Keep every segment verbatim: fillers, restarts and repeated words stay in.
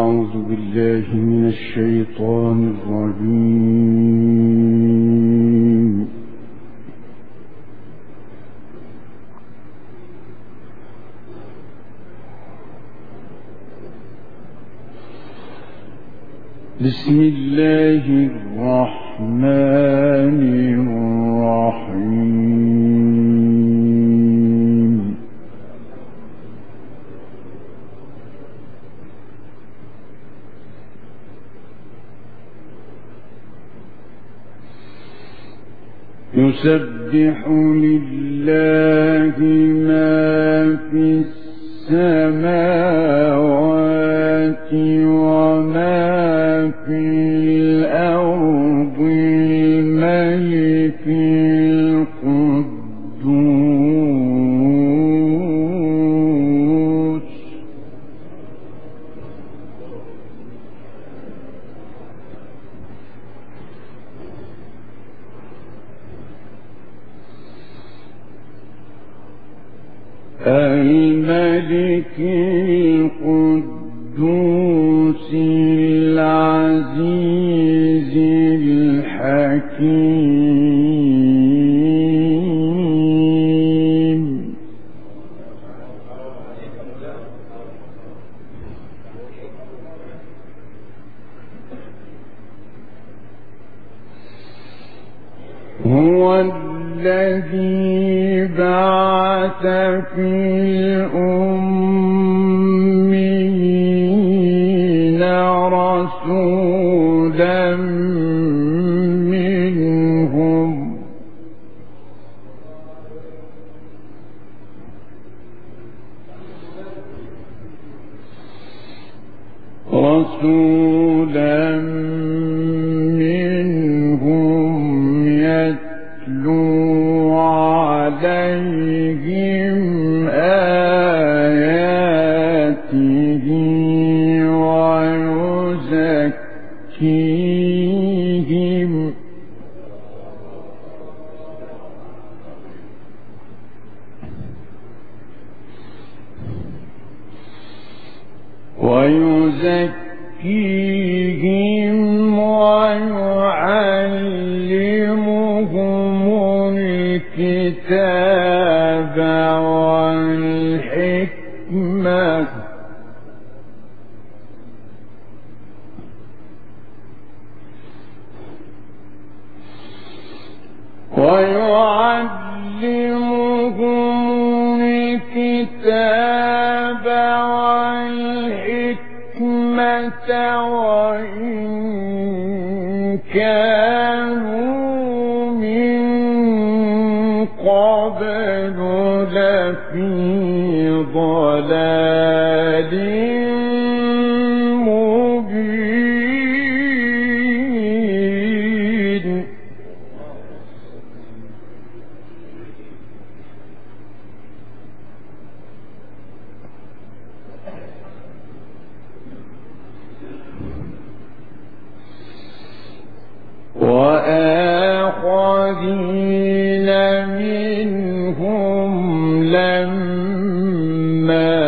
أعوذ بالله من الشيطان الرجيم. بسم الله الرحمن الرحيم. يسبح لله ما في السماوات وما في الأرض الملك القدوس الملك القدوس العزيز الحكيم. هو الذي بعث في الأميين رسولا منهم رسولا منهم يتلو عليهم آياته ويزكيهم ويزكيهم ويعلمهم الكتاب والحكمة ويعلمهم الكتاب والحكمة وإن كانوا من قبل لفي ضلال مبين. وآخرين منهم لما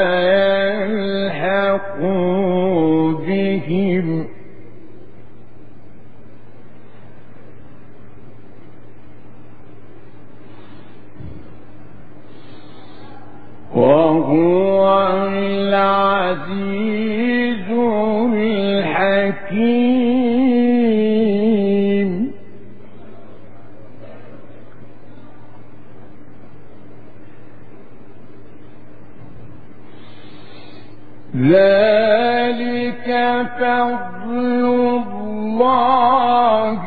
يلحقوا بهم وهو العزيز الحكيم. ذلك فضل الله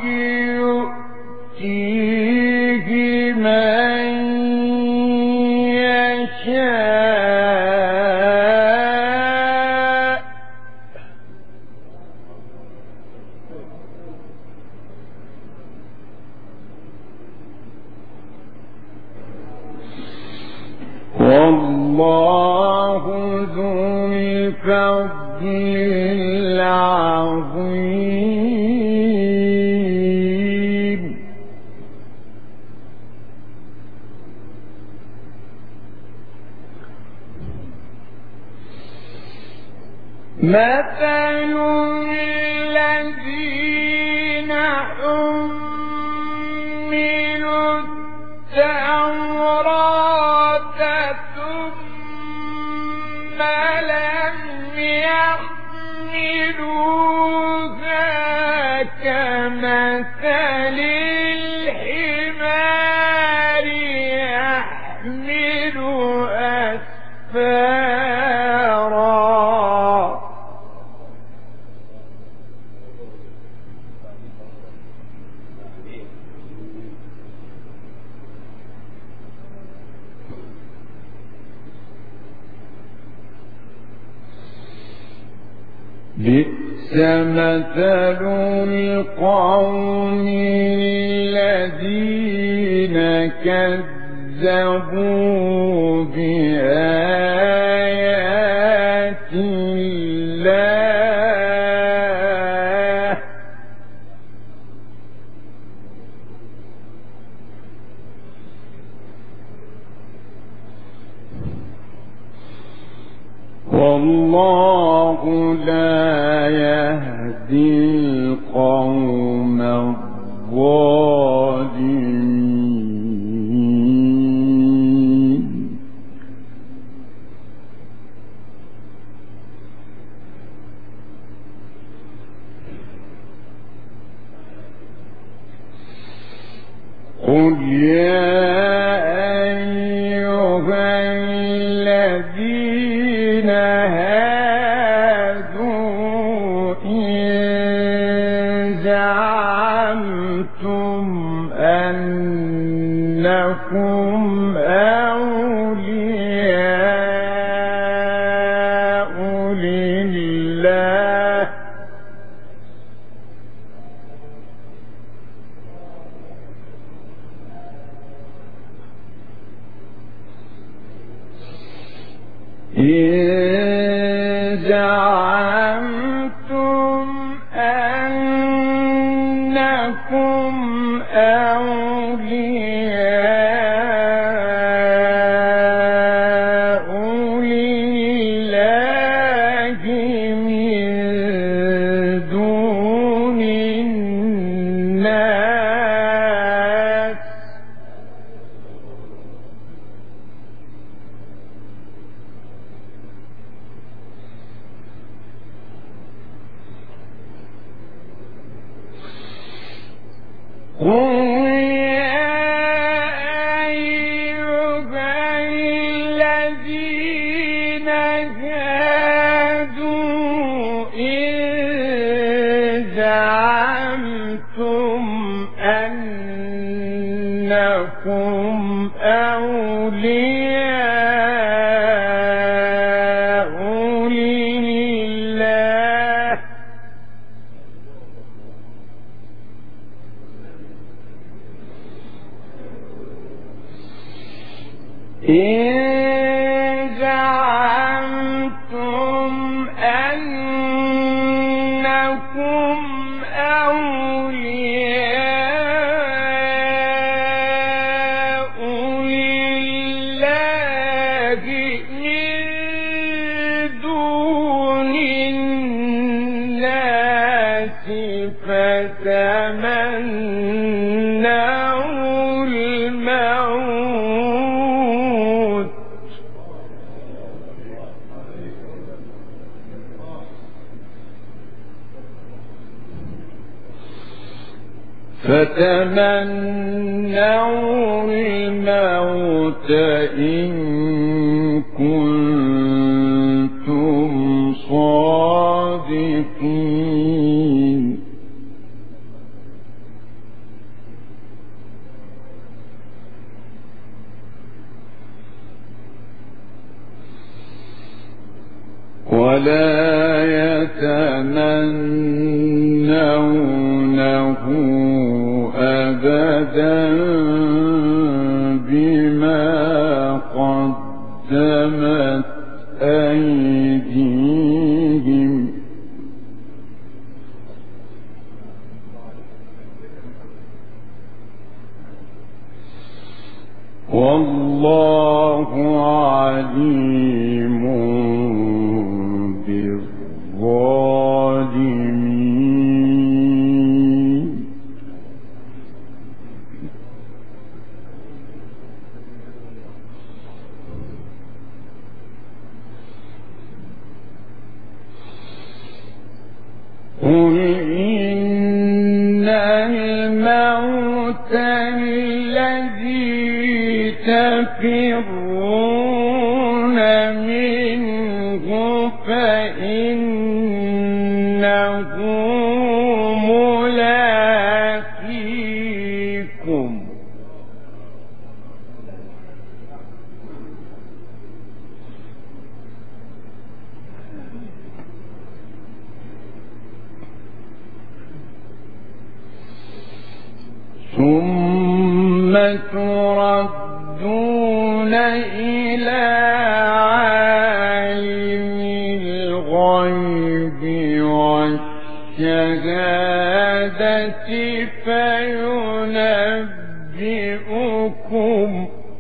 يؤتيه من يشاء والله ذو الفضل العظيم. مثل الذين حملوا التوراة ثم لم يحملوها كمثل الحمار يحمل أسفارا بئس مثل القوم الذين كذبوا بآيات الله والله لا يهدي القوم الظالمين قل يا أيها الذين هادوا إن زعمتم أنكم أولياء لله إن زعمتم أنكم أولياء لله من دون الناس قل يا أيها الذين هادوا إن زعمتم أنكم أولياء لله إن زعمتم أنكم أولياء لله من دون الناس فتمنوا الموت فتمنوا الموت إن كنتم صادقين ولا يتمنونه أبدا بما قدمت أيديهم والله عليم بالظالمين قل إن الموت الذي تفرون منه فإنه ملاقيكم ثم تردون إلى عالم الغيب والشهادة فينبئكم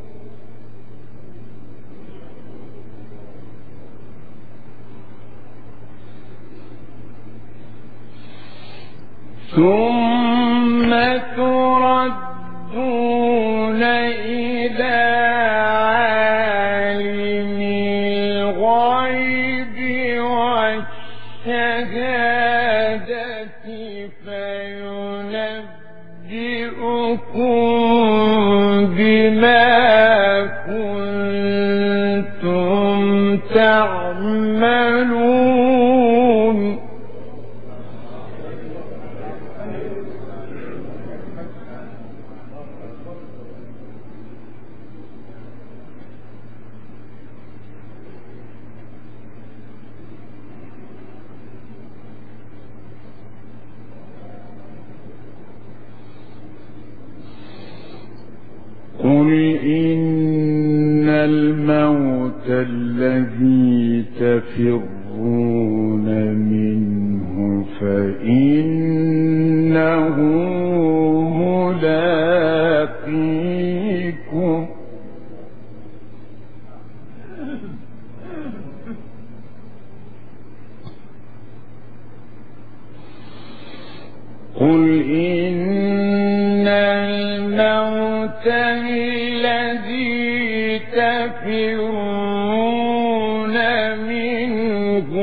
ثم تردون إلى عالم الغيب والشهادة فينبئكم بما كنتم تعملون قل إن الموت الذي تفرون منه فإنه ملاقيكم قل إن الموت الذي تفرون منه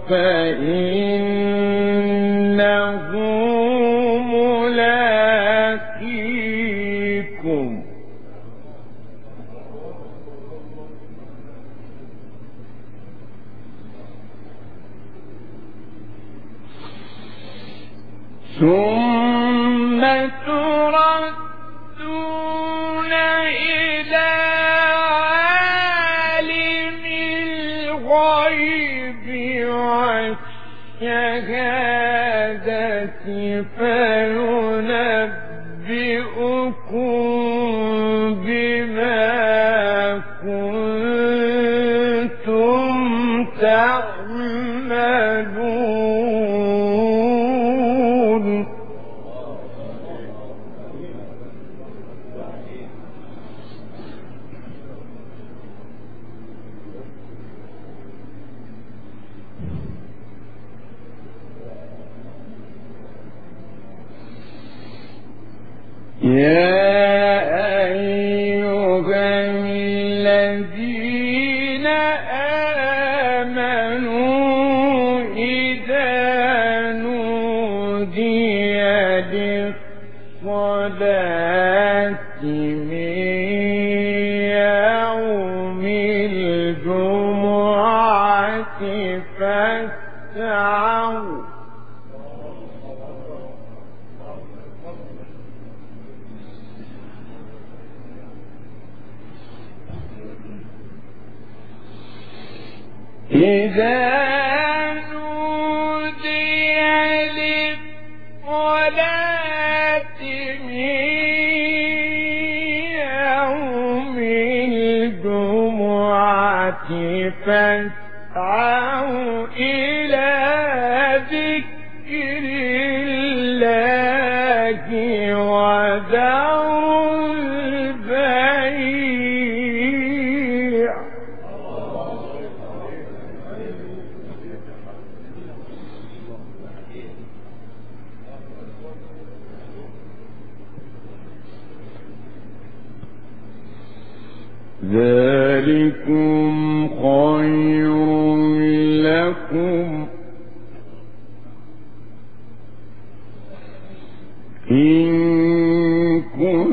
فإنه ملاقيكم ثم تردون إلى عالم الغيب والشهادة فينبئكم بما كنتم تعملون يا أيها الذين آمنوا إذا نودي للصلاة من يوم الجمعة فاسعوا إذا نودي للصلاة من يوم الجمعة فاسعوا إلى ذكر الله وذروا البيع ذلكم خير لكم إن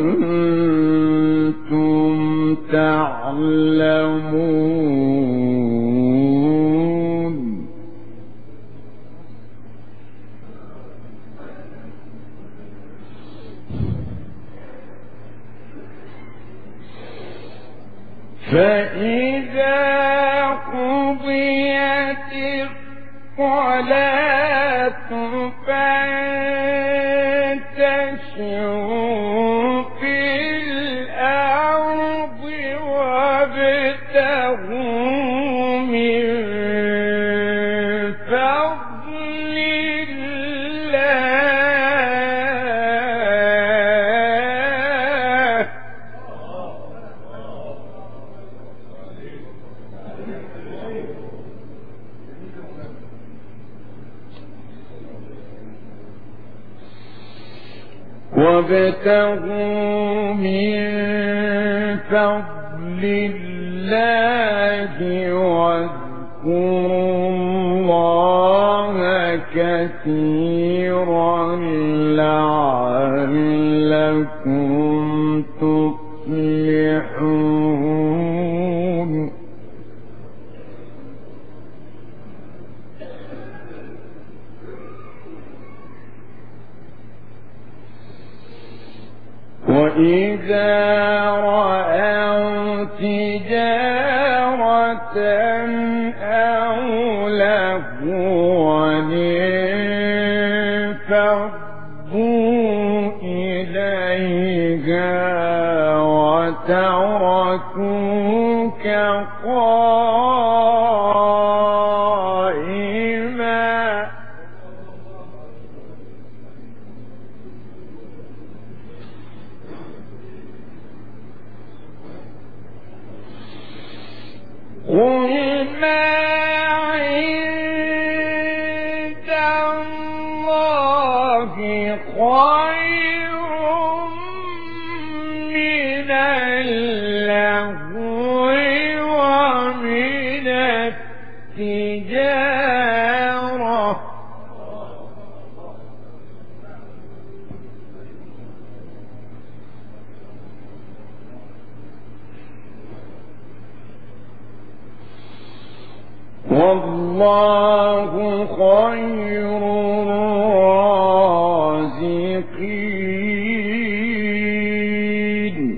كنتم تعلمون. فإذا قضيت الصلاة فانتشروا في الأرض وابتغوا من فضل الله. وابتغوا من فضل الله واذكروا الله كثيرا لعلكم تفلحون. وإذا رأوا تجارة أو لهوا انفضوا إليها وتركوك قائما. قل ما عند الله خير من اللهو ومن التجارة. والله خير الرازقين.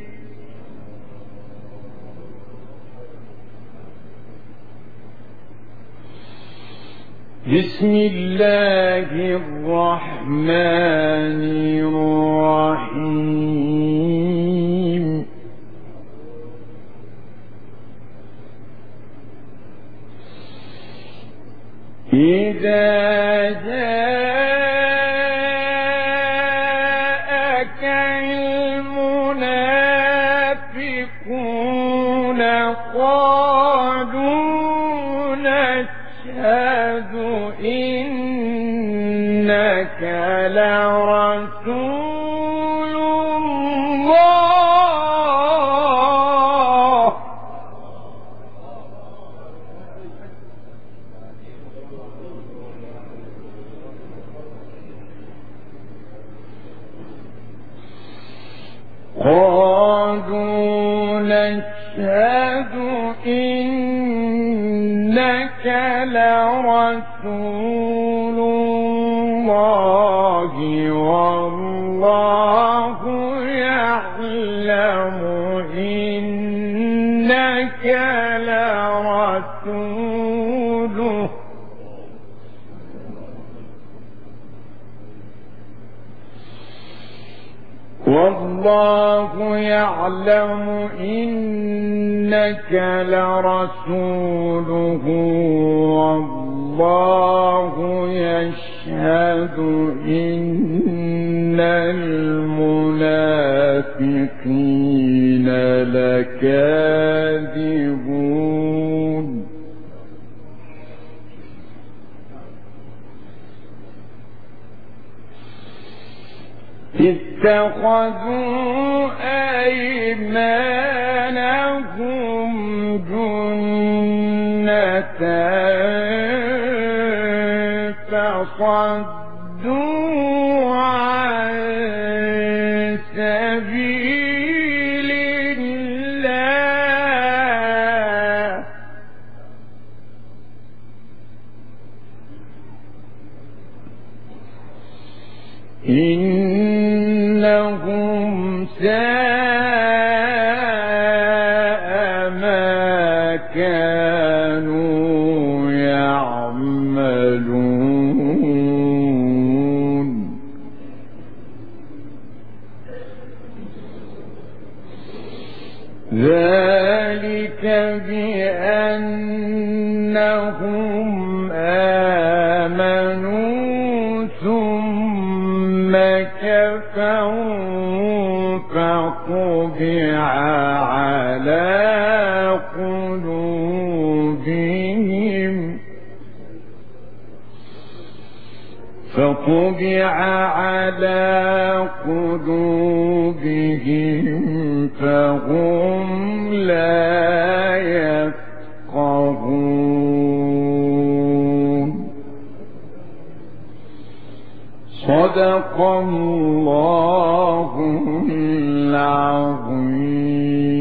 بسم الله الرحمن الرحيم. إذا جاءك المنافقون قالوا نشهد إنك لرسول الله. قالوا نشهد إنك لرسول الله والله يعلم إنك لرسوله والله يعلم إنك لرسوله والله يشهد إن المنافقين لكاذبون. اتخذوا أيمانهم جنة فصدوا عن إنهم ساء ما كانوا يعملون ذلك بأنهم آمنوا ثم كفروا فطبع على قلوبهم فطبع على قلوبهم فهم لا يفقهون صدق الله العظيم.